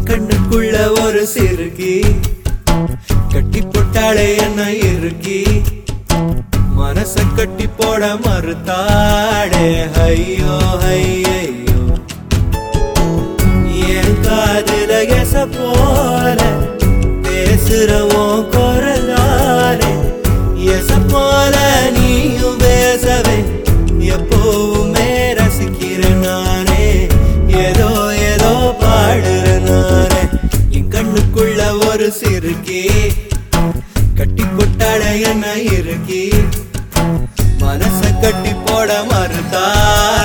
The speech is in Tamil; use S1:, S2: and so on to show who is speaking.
S1: கண்ணுக்குள்ள ஒரு சிறுகி கட்டி போட்டாளே என்ன இறுக்கி மனச கட்டி போட மறுத்தாடே ஐயோ ஐயோ என் காதுல எச போல பேசுறவோம் குரலாலே எச போல நீயும் பேசவே எப்பவுமே ரசிக்கிறேன் நானே ஏதோ ஏதோ பாடுறேன் நானே என் கண்ணுக்குள்ள ஒரு சிறுகி கட்டி கொட்டாட என்ன இறுக்கி மனச கட்டி போட மறுத்தா